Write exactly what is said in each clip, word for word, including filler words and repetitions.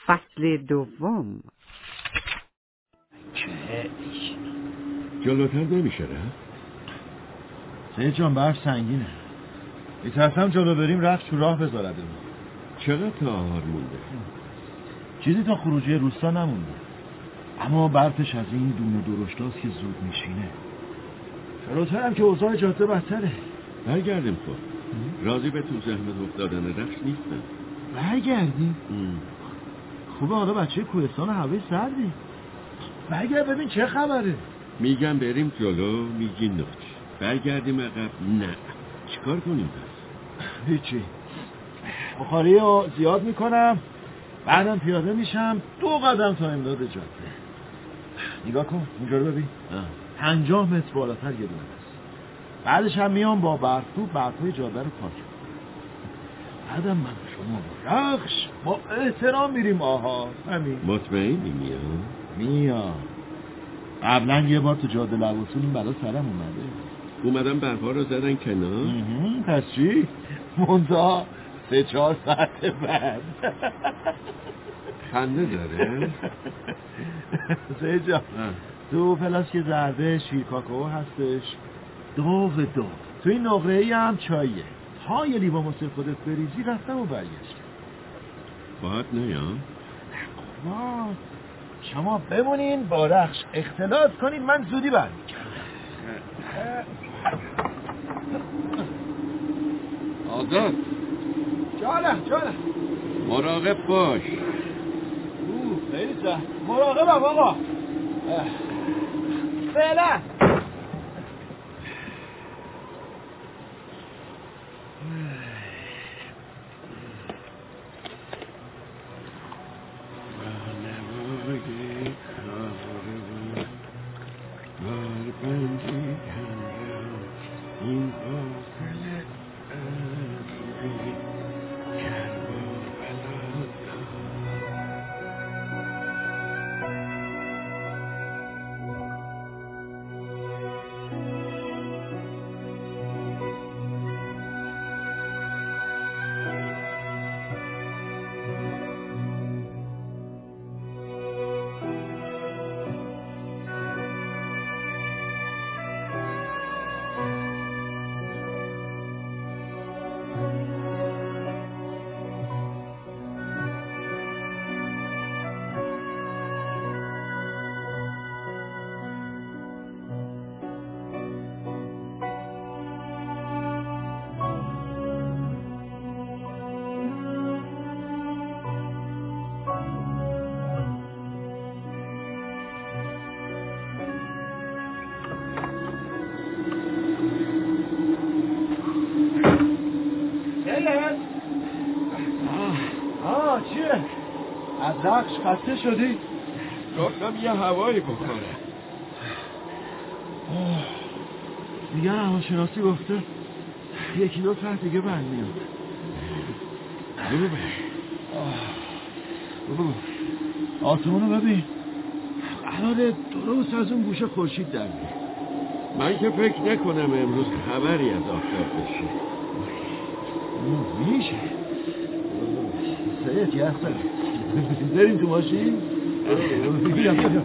فصل دوم. چه جلوتر نمیشه رفت؟ سید جان برف سنگینه، میترسم جلو بریم رفت تو راه بذاردمون. چقدر تا آهار مونده؟ چیزی تا خروجی روستا نمونده، اما برفش از این دون و درشتاست که زود میشینه. فراترم که اوضاع جاده بدتره. برگردیم خب. راضی به تو زحمت افتادن رخش نیستم. برگردیم؟ خوبه حالا بچه کوهستان هوای سردی. برگرد ببین چه خبره. میگم بریم جلو، میگی نوچ. برگردیم عقب، نه. چیکار کنیم پس؟ هیچی. بخاری رو زیاد میکنم، بعدم پیاده میشم دو قدم تا امداد جاده. نگاه کن اونجا رو ببین، پنجاه متر بالاتر یه دونه است. بعدش هم میام با برفو برفای جاده رو پاک. بعدم من شما با رخش با احترام میریم آها. همین. مطمئنی میام؟ میام. قبلا یه بار تو جاده لواسون این بلا سرم اومده. اومدم برفا رو زدن کنار؟ پس چی؟ منتها سه چهار ساعت بعد. خنده داره؟ سید جان تو پلاسک زرده شیرکاکو هستش، دو و دو تو این نقره ای هم چاییه. ها یه لیوان واسه خودت بریزی رفتم و برگشتم. باید نیام؟ ما شما بمونین با رخش اختلاط کنین، من زودی برمیگردم. آزاد جانه جانه مراقب باش. اوه خیلی سه مراقبم آقا. فعلا. از رخش خسته شدی؟ رفتم یه هوایی بخورم. دیگه هواشناسی گفته یکی دو ساعت دیگه بند میاد. ببین ببین آسمونو ببین، قراره درست از اون گوشه خورشید در بیاد. من که فکر نکنم امروز خبری از آفتاب بشه. میشه سید یه اصلا بریم تو ماشین. بیا بیا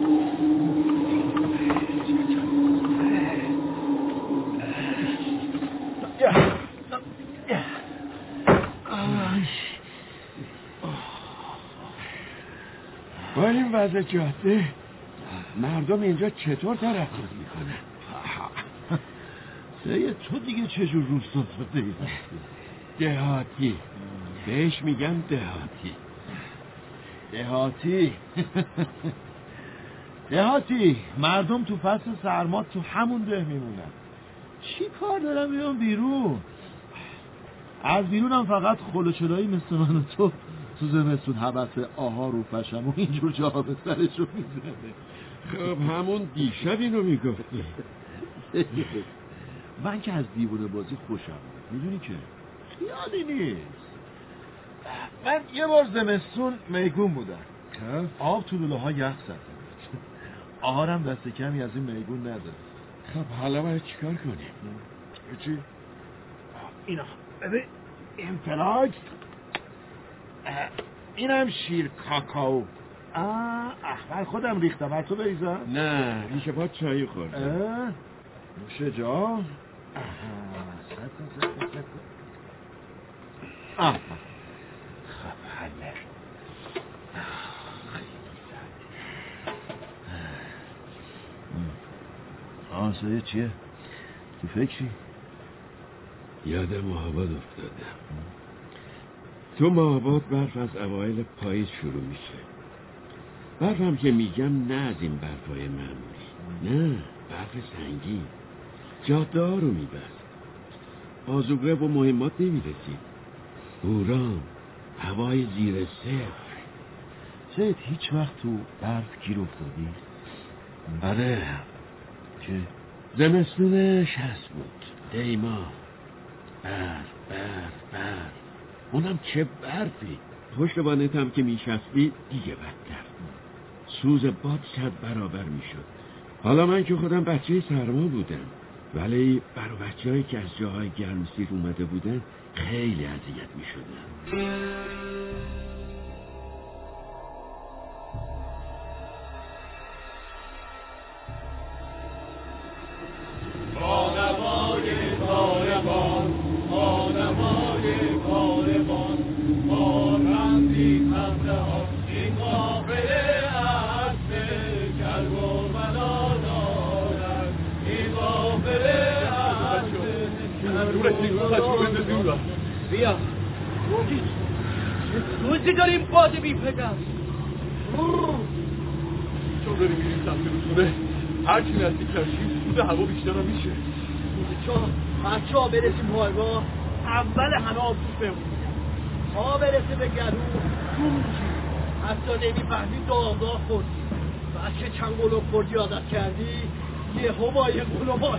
با این وضع جاده مردم اینجا چطور ترقی میکنه؟ سید تو دیگه چجور روستا شده؟ دهاتی، بهش میگن دهاتی. دهاتی دهاتی مردم تو فصل سرما تو همون ده میمونن. چی کار دارم بیام بیرون؟ از بیرونم فقط خلوچلایی مثل من و تو تو زمستون حبس آها رو پشم و اینجور جاها به سرش رو میزنه. خب همون دیشب اینو میگفتی. من که از دیوونه بازی خوشم میدونی که خیالی نیست. من یه بار زمستون میگون بودم، آب تو لوله ها یخ زد، آهارم دست کمی از این میگون نداره. خب حالا باید چیکار کنیم؟ چی؟ اینا ببین این فلاکس اینم شیر کاکائو. آه من خودم ریختم. از تو بریزم؟ نه ریشه پا چایی خوردم. نوشه جا. آها سکن سکن سکن. آه خب حله. آه سایه چیه؟ تو فکری؟ یاد ماهاباد افتادم. تو ماهاباد برف از اوایل پاییز شروع میشه. برفم که میگم نه از این برفای معمولی، نه برف سنگین. جاده ها رو میبست. آذوقه و مهمات نمیرسید. بوران، هوای زیر صفر. سید هیچ وقت تو برف گیر افتادی؟ آره که زمستون شصت بود. دیما برف برف برف. اونم چه برفی. پشت وانتم که میشستی دیگه بدتر. سوز باد صد برابر میشد. حالا من که خودم بچه سرما بودم، ولی برای بچه‌هایی که از جاهای گرم سیر اومده بودن خیلی اذیت میشدن. آدمای کاروان، آدمای کاروان، ما رمزی خمده ها این قافله هست، کلب و بلا دارد این قافله هست. بیا روزی داریم باده بی پدر. چون داریم میریم سمت رسونه، هرچی نزدیک شیم سود هوا بیشتر هم میشه. چون بچه ها برسیم پایگاه اول همه آبوش بمونیم. تا برسه به گلو تو میشیم. حتی نمیفهمیم داغداغ خوردیم. بچه چند گلوب خوردی عادت کردی یه هوای گلوباش.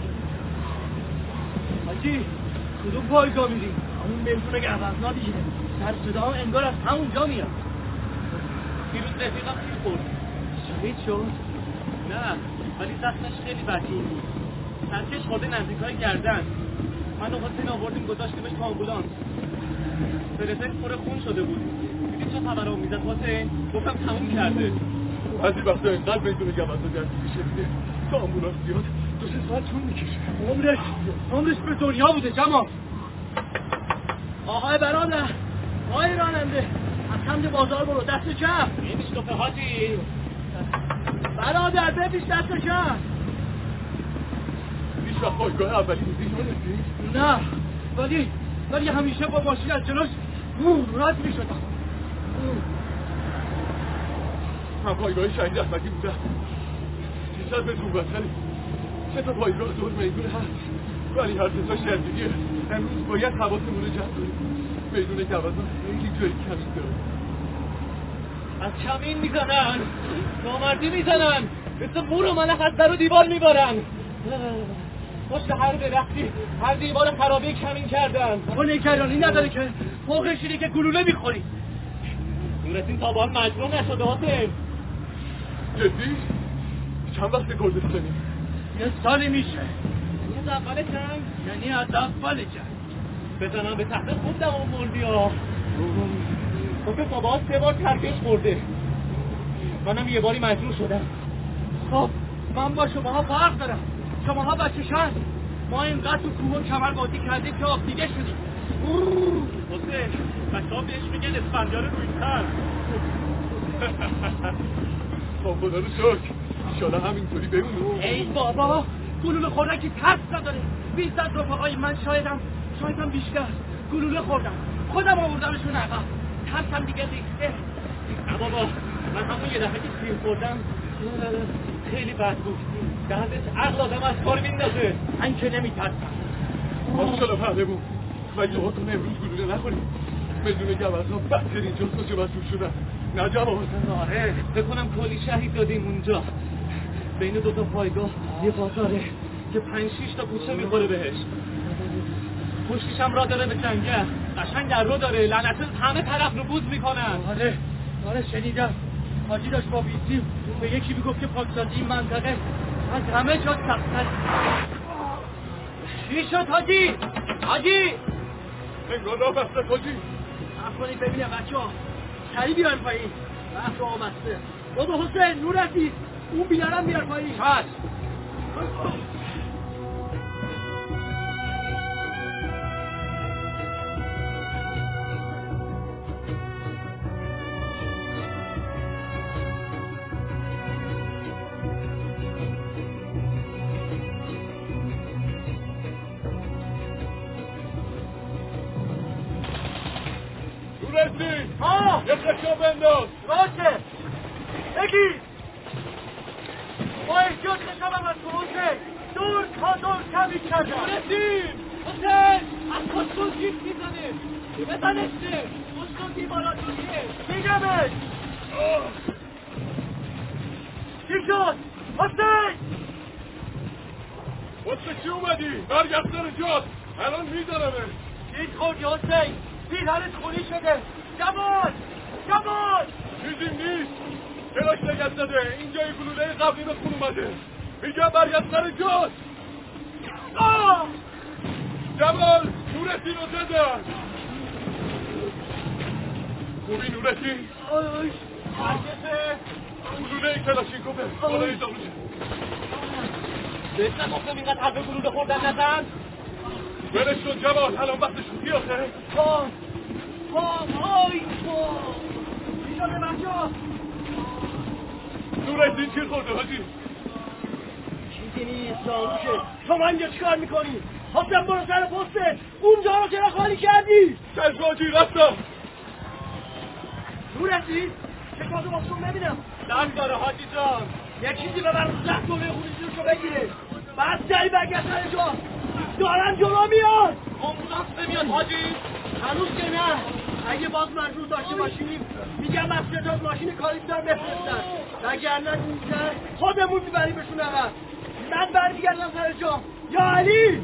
حاجی کدوم پایگاه میریم؟ همون میمتون گهوزنا دیگه. سر صدا هم انگار از همونجا میاد. دیروز رفیقم تیر خورد. شهید شد؟ نه ولی زخمش خیلی بدجور بود. سرکش خورده نزدیکای گردن. من و حسین آوردیم گذاشتیمش تو آمبولانس. فرزن پر خون شده بود. دیدی چه خبر هم میزد حسین؟ گفتم تموم کرده. بعضی وقتا اینقدر بدون گوزا درگیر میشه دیگه تا آمبولانس بیاد دو سه ساعت طول میکشه. عمرش عمرش به دنیا بوده جمال. آقای برادر، آقای راننده، از سمت بازار برو دست چپ. نمیشنفه حاجی. برادر بپیش دست چپ. هیچ وقت پایگاه اولی بودی یادتی؟ نه ولی ولی همیشه با ماشین از جلوش رد میشدم. من پایگاه شهید احمدی بودم. سیصد متر اونورتری. سه تا پایگاه دور میدون هست، ولی هر سه تا شهرداریه. امروز باید حواسمون رو جمع کنیم. میدون گوزا خیلی جایی کمی داره. از کمین میزنن، نامردی میزنن، مثل مور و ملخ از در و دیوار میبارن. پشت هر درختی هر دیوار خرابه کمین کردن. بابا نگرانی نداره که فوقش اینه که گلوله میخوری. نورتین تا با هم مجبور نشده حسین. جدی؟ چند وقت کردستانی؟ یه سالی میشه. یعنی از اول جنگ؟ یعنی از اول جنگ. بزنم به تحت خود دوام مردی ها. خود بابا سه بار ترکش خورده. منم یه باری مجبور شدم. خب من با شماها فرق دارم. شماها بچه شهر. ما اینقدر تو کوه و کمر بازی کردیم که آب دیگه شدیم. حسین بچه ها بهش میگن اسفندیار روی تر. خب خدا رو شکر ایشالا همینطوری بمونه. ای بابا گلوله خوردن که ترس نداره. بیست از رفقای من شایدم شایدم بیشتر گلوله خوردم. خودم آوردمشون عقب. ترسم دیگه ریخته. نه بابا من همون یه دفعه که سیر خوردم خیلی بد بود. دردش عقل آدم از کار میندازه. من که نمیترسم. ماشاءالله پهلوون مگه دعا کنه امروز گلوله نخوریم. بدون گوزها بدترین جز کجا مسئول شدن. نه جواب آره بکنم کلی شهید دادیم اونجا. بین دوتا پایگاه یه بازاره که پنج شیش تا کوچه میخوره بهش. پشتیش هم را داره به جنگل. قشنگ در رو داره. لعنتاً همه طرف رو بوز میکنن. آره آره شنیدم. حاجی داشت با بیسیم به یکی میگفت که پاکسازی این منطقه از همه جا سخت‌تر. چی شد حاجی؟ حاجی انگار راه بسته حاجی. صبر کنید ببینم بچه‌ها. سریع بیان پایین. وقت آمسته. بابا حسین نورتی اون بیارم بیار پایین. چشم. ها یه خشا بنداز باشه بگیر با احتیاط خشا بنداز حسین دور تا دور کمی کردن رسیم حسین از پشتون جیب میزنه بزنش ده پشتون دیوارا جوریه میگمش چی شد حسین حسین چی اومدی؟ برگرد سر جات الان میدارمه چیز خوردی حسین پیرهنت خونی شده جمال جمال چیزی نیست کلاش نگت زده اینجا یه گلوله قبلی به خون اومده میگم برگرد سر جات جمال نورتی رو زدن خوبی نورتی؟ هرگزه گلوله کلاشینکوفه بالای داموشه بهت نگفتم اینقدر حرف گلوله خوردن نزن ولش کن جمال الان وقت شوخی آخه پام پام آی پام بیشانه بچه نورتی چی خورده حاجی؟ چیزی نیست ناموشه شما اینجا چیکار میکنی؟ حسن برو سر پسته اونجا رو چرا خالی کردی؟ چشم حاجی رفتم نورتی چه کازو باستون ببینم درد داره حاجی جان یه چیزی به من زخت دوله خونی رو بگیره بعد سری برگرد سر جا دارن جلو میاد آمبولانس نمیاد حاجی هنوز که نه اگه باز مجبور داشته باشیم میگم از ستاد ماشین کاری بیدار بفرستن وگرنه اینجا خودمون میبریمشون عقب من برمیگردم سر جا یا علی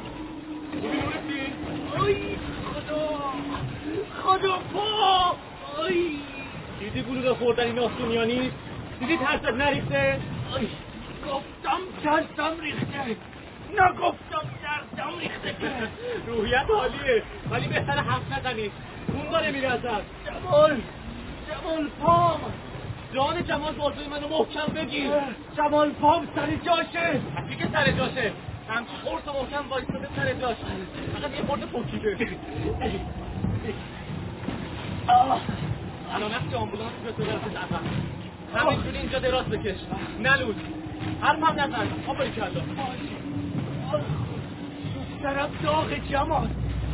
آی خدا خدا پا آی دیدی گلوله خوردن این آسونیا نیست دیدی ترست نریخته آی گفتم ترسم ریخته نگفتم ترسم ریخته روحیت عالیه ولی بهتر حرف نزنید خون داره میره ازت جمال جمال پام جان جمال بازوی منو محکم بگیر جمال پام سر جاشه حتی که سر جاشه همچی خورس و محکم وایستاده سر جاشه فقط یه خورده پوکیده الان نفت آمبولانس به تو برسید عقب همینجوری اینجا دراز بکش نلود حرف هم نزن آبایی کرده دوسترم داغ جمال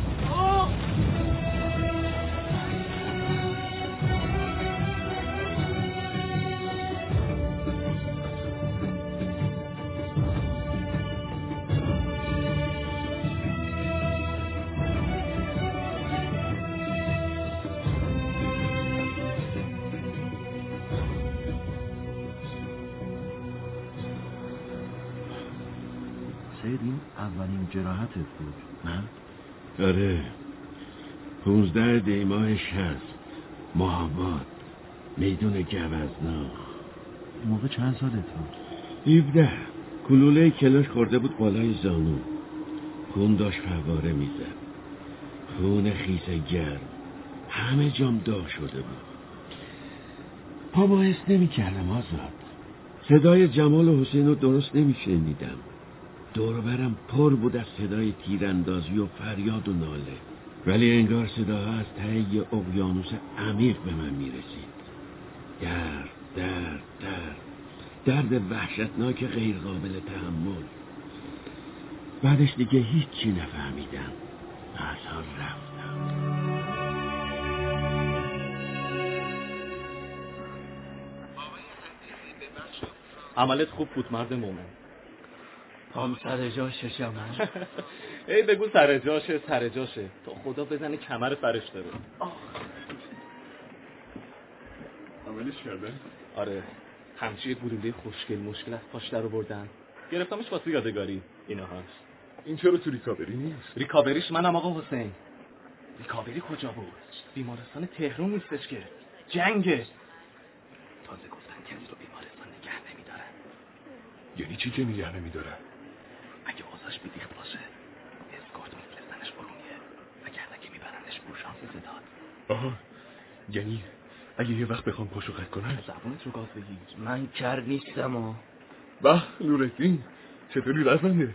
سید این اولین جراحتت بود نه؟ آره پونزده دیماه شصت مهاباد میدون گوزنا موقع چند سالت بود؟ هفده کلوله کلاش خورده بود بالای زانو خون داشت فواره میزد خون خیس گرم همه جام داغ شده بود پا باعث نمی کردم آزاد صدای جمال و حسین رو درست نمی شنیدم دور برم پر بود از صدای تیراندازی و فریاد و ناله ولی انگار صداها از ته یه اقیانوس عمیق به من میرسید درد درد درد درد وحشتناک غیر قابل تحمل بعدش دیگه هیچی نفهمیدم اصلا رفتم عملت خوب بود مرد مومن پام سر جاشه جمال ای بگو سر جاشه سر جاشه تا خدا بزنه کمر فرش داره عملش کرده؟ آره همچی گلوله خوشگل مشکل از پاش در آوردن گرفتمش واسه یادگاری اینا هست این چرا تو ریکاوری نیست؟ ریکاوریش منم آقا حسین ریکاوری کجا بود؟ بیمارستان تهران نیستش که جنگه تازه گفتن کسی رو بیمارستان نگه نمیدارن یعنی چی که نگه نمیدارن؟ اگه اوضاعش بیدیخت باشه اسکورت میفرستنش برونیه وگرنه که میبرنش بورژانس ستاد آها یعنی اگه یه وقت بخوام پاشو قد کنم. زبونت رو گاز بگیر، من کر نیستم ها. به نورالدین چطوری رزمنده؟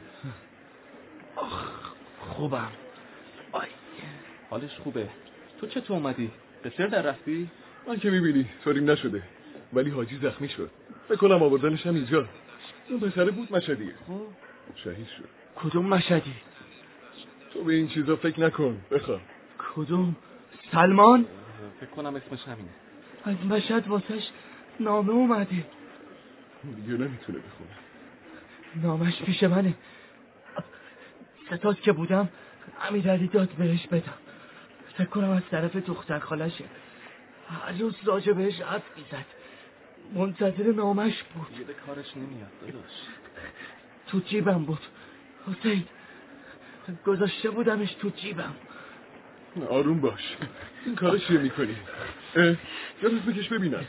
خوبم. آی حالش خوبه. تو چطور اومدی؟ به سر در رفتی؟ من که میبینی طوریم نشده، ولی حاجی زخمی شد. بکنم آوردنش هم اینجا. اون پسره بود مشهدیه، شهید شد. کدوم مشهدی؟ تو به این چیزا فکر نکن، بخواه. کدوم؟ سلمان؟ فکر کنم اسمش همینه. از مشهد واسش نامه اومده. دیگه نمیتونه بخونه. نامش پیش منه. ستاد که بودم امیرعلی داد بهش بدم. فکر کنم از طرف دختر خالشه. هر روز راجع بهش حرف میزد. منتظر نامش بود. دیگه به کارش نمیاد داداش. تو جیبم بود حسین، گذاشته بودمش تو جیبم. آروم باش، این کارو چیه میکنی؟ یادت بکش ببینم.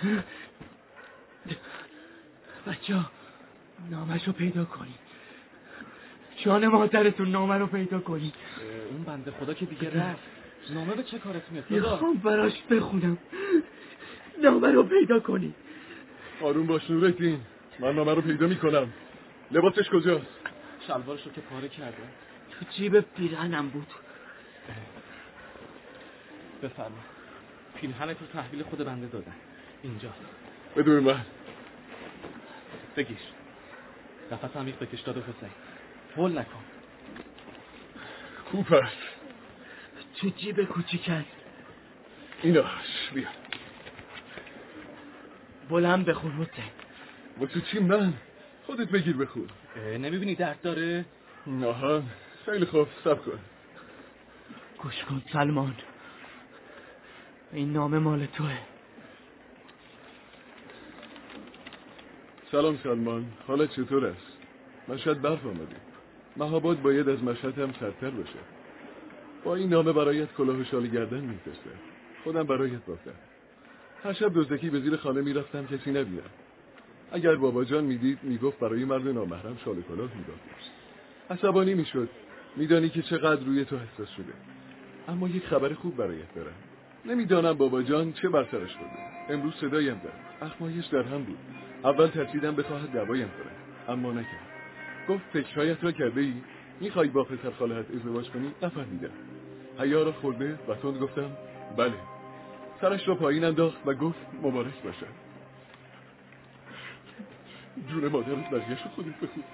بچه ها نامش رو پیدا کنی، جان مادرتون نامه رو پیدا کنی. اون بنده خدا که دیگه رفت، نامه به چه کارت میاد؟ میخوام براش بخونم. نامه رو پیدا کنی. آروم باش نورالدین، من نامه رو پیدا میکنم. لباسش کجاست؟ شلوارش رو که پاره کرده. تو جیب پیرهنم بود. بفرما، پیرهنت رو تحویل خود بنده دادن. اینجا بدون من. بگیر. نفس عمیق بکش داده حسین. هول نکن. خوب هست. تو جیب کوچیک هست. ایناش بیا. بلند بخون حسین. واسه چی من؟ خودت بگیر بخون. نمیبینی درد داره؟ آها خیلی خوب، صبر کن. گوش کن سلمان، این نامه مال توه. سلام سلمان، حالت چطور است؟ مشهد برف آمده. مهاباد باید از مشهد هم سردتر باشه. با این نامه برایت کلاه و شال گردن میفرسته. خودم برایت بافتم. هر شب دزدکی به زیر خانه میرفتم کسی نبینم. اگر بابا جان میدید میگفت برای مرد نامحرم شال کلاه میبافت. عصبانی میشد. میدانی که چقدر روی تو حساس شده. اما یک خبر خوب برایت دارم. نمیدانم بابا جان چه بر سرش برده. امروز صدایم زد. اخمایش در هم بود. اول ترسیدم بخواهد دعوایم کنه، اما نکرد. گفت فکرهایت را کرده ای؟ میخوای با پسر خاله‌ات ازدواج کنی؟ نفهمیدم. حیا را خورده و تند گفتم بله. سرش را پایین انداخت و گفت مبارک باشد. جون مادرت بقیه‌شو خودت بخون.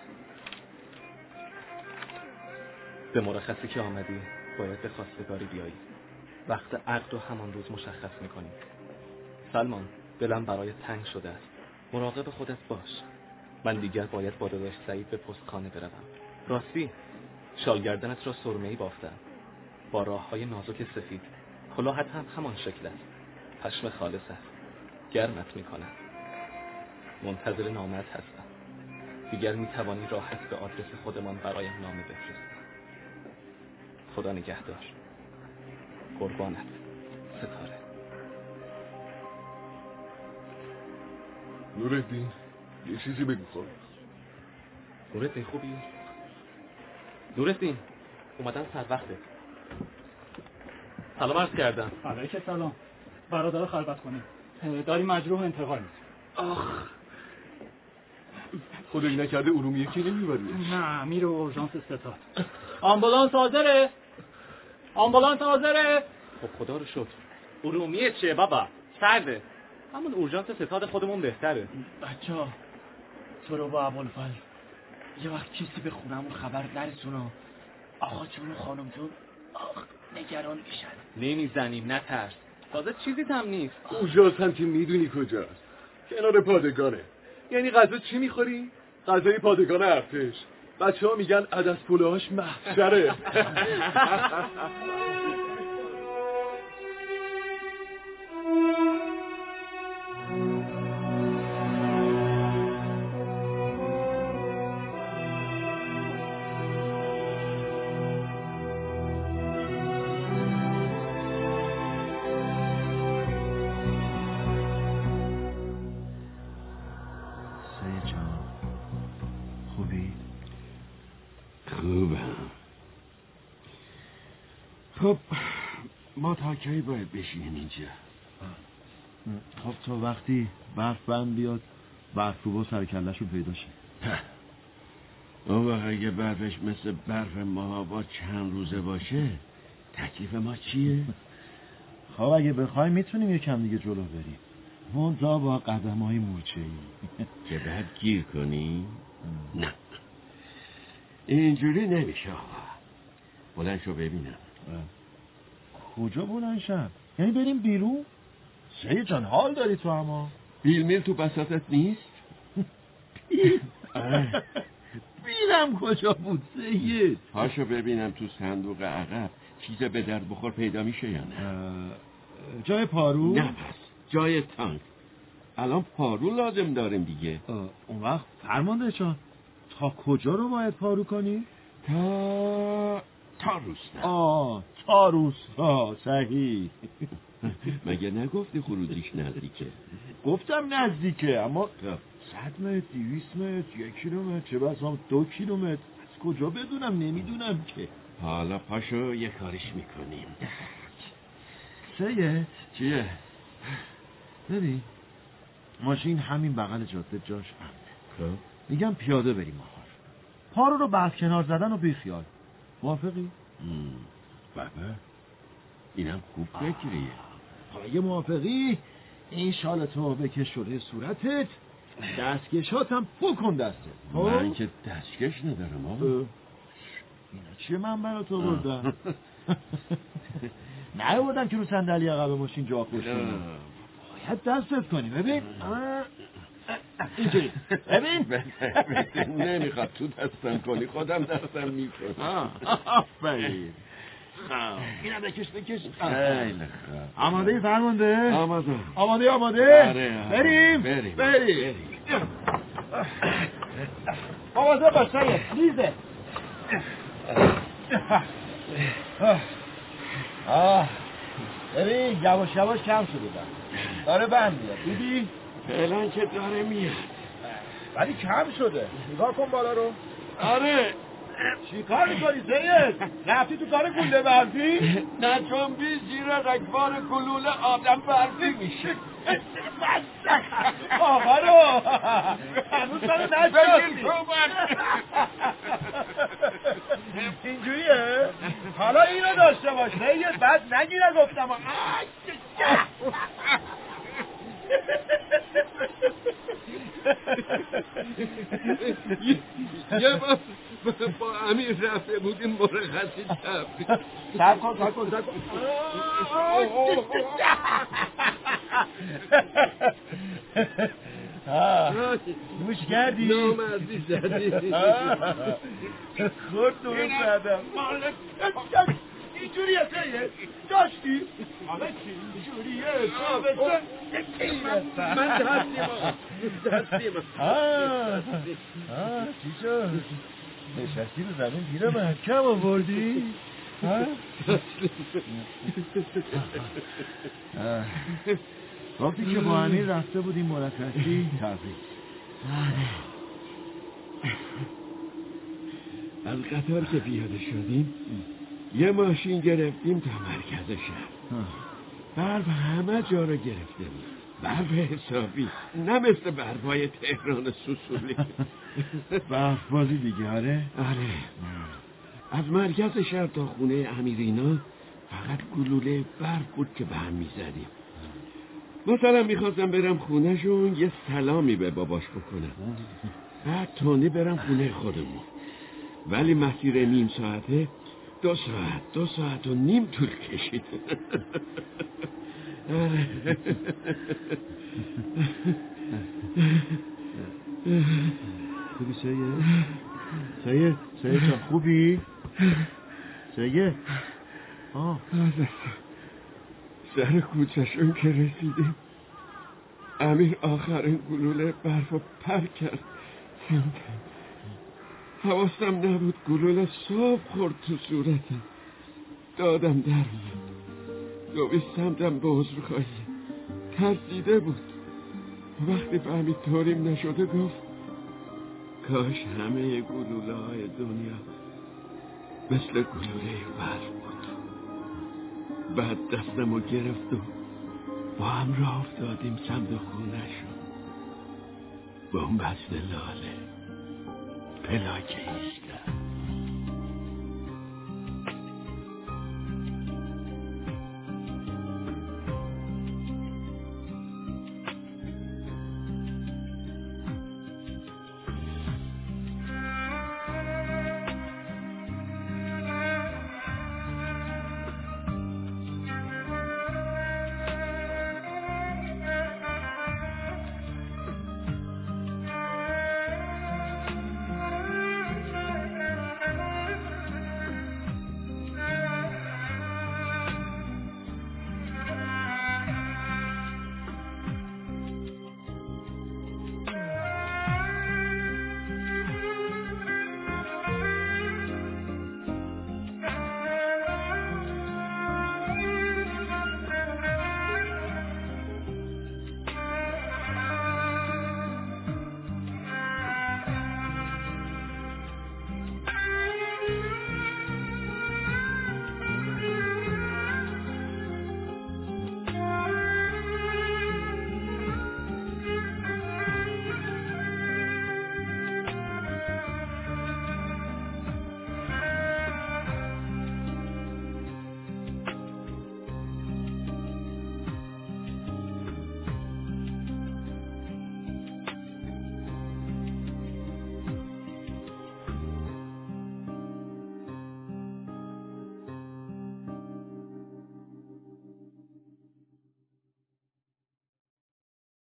به مرخصی که آمدی باید به خواستگاری بیایی. وقت عقد رو همان روز مشخص میکنیم. سلمان، دلم برای تنگ شده است. مراقب خودت باش. من دیگر باید با داداش سعید به پستخانه بروم. راستی شالگردنت را سرمه‌ای بافتم با راه‌های نازک سفید. کلاهت هم همان شکل است. پشم خالص است. گرمت میکنم. منتظر نامت هستم. دیگر میتوانی راحت به آدرس خودمان برایم نامه بفرستی. خدا نگهدار. قربانت. ستاره. نورالدین یه چیزی بگو خب. نورالدین خوبی؟ نورالدین اومدن سر وقته. سلام عرض کردم. علیک سلام. برادر خلوت کنیم. داری مجروح انتقال میدی. آخ خدایی نکرده ارومیه که نمیبریش. نه میره اورژانس ستاد. آمبولانس حاضره. آمبولانس حاضره. خب خدا رو شکر. ارومیه چیه بابا؟ سرده. همون اورژانس ستاد خودمون بهتره. بچه ها تو رو با ابوالفضل یه وقت کسی به خونمون خبر نرسونا. آقا جون و خانم جون آخ نگران میشن. نمیزنیم نترس. تازه چیزی هم نیست. اونجاست هم که میدونی کجاست. کنار پادگانه. یعنی غذا چی میخوری؟ غذای پادگان ارتش. بچه ها میگن عدس پلوهاش محشره. خب ما تا کی باید بشینیم اینجا؟ خب تا وقتی برف بند بیاد برف رو با سر کله‌شو پیدا شه. اون وقت اگه برفش مثل برف ماهاباد چند روزه باشه تکلیف ما چیه؟ خب اگه بخوای میتونیم یکم دیگه جلو بریم، منتها با قدم های مورچه‌ای. که بعد گیر کنی؟ نه اینجوری نمیشه آقا. بلند شو ببینم. کجا بلند شم؟ یعنی بریم بیرون؟ سید جان حال داری تو اما؟ بیل میل تو بساطت نیست؟ بیلم کجا بود سید؟ پاشو ببینم تو صندوق عقب چیز به درد بخور پیدا میشه یا نه. جای پارو؟ نه پس جای تانک. الان پارو لازم داریم دیگه. اون وقت فرمانده جان تا کجا رو باید پارو کنی؟ تا تا روستا. آه تا روستا صحیح. مگه نگفتی خروجیش نزدیکه؟ گفتم نزدیکه اما صد متر دویست متر یک کیلومتر چه بسا دو کیلومتر از کجا بدونم نمیدونم که. حالا پاشو یه کاریش میکنیم. سید چیه؟ ببین ماشین همین بغل جاده جاش امنه. میگم پیاده بریم آخر. پارو رو بعد کنار زدن و بیخیال. موافقی؟ بابا اینم خوب فکریه. حالا اگه موافقی این شالتو بکش شده صورتت، دستکشاتم بکن دستت. من که دستکش ندارم آقا. اینا چیه من برا تو بردم؟ نه بردم که رو صندلی عقب ماشین جا خوشونم. باید دستت کنی ببین. اینجوری ببین. نمیخواد تو دستم کنی خودم دستم میکنم. آفرین. اینم بکش بکش. خیلی خوب. آماده فرمانده؟ آماده. آماده آماده؟ آره. بریم بریم. بریم. آماده باش سید. لیزه. آه. ببین یواش یواش کم شده بند. داره بند میاد. دیدی؟ فعلا که داره میاد. ولی کم شده. نگاه کن بالا رو. آره. چی کار میکنی سید؟ رفتی تو کار گلوله برفی؟ نه جنبی زیر رگبار گلوله آدم برفی میشه. آقا رو هنوز منو نشناسی. اینجوریه؟ حالا اینو داشته باش سید بعد نگیره گفتم. یه بار با امیر رفته بودیم مرخصی تفریح. سر کن سر کن سر کن. نوش کردی؟ نامردی زدی. خود درست زدم. اینجوریه سید داشتی؟ حالا چی اینجوریه؟ من دستیم دستیم. آه چی شد؟ نشستی رو زمین گیره محکم آوردی؟ گفتی که با امیر رفته بودیم مرخصی تفریح. از قطار که پیاده شدیم یه ماشین گرفتیم تا مرکز شهر. برف همه جا رو گرفته بود. برف حسابی نه مثل برفای تهران سوسولی. برف بازی دیگه. آره آره. از مرکز شهر تا خونه امیرینا فقط گلوله برف بود که به هم میزدیم. مثلا میخواستم برم خونهشون یه سلامی به باباش بکنم بعد تانی برم خونه خودمون، ولی مسیر نیم ساعته دو ساعت دو ساعت و نیم طول کشید. خوبی سید؟ سید؟ سید جان خوبی؟ سید؟ آه سر کوچه‌شون که رسیدیم امیر آخرین گلوله برف و پر کرد سمتم. حواسم نبود گلوله صاف خورد تو صورتم. دادم در اومد. دوی سمتم به عذرخواهی ترسیده بود. وقتی فهمید طوریم نشده گفت کاش همه گلوله های دنیا مثل گلوله برف بود. بعد دستمو گرفت و با هم راه افتادیم سمت خونش با اون بسته لاله پلاکه ایستم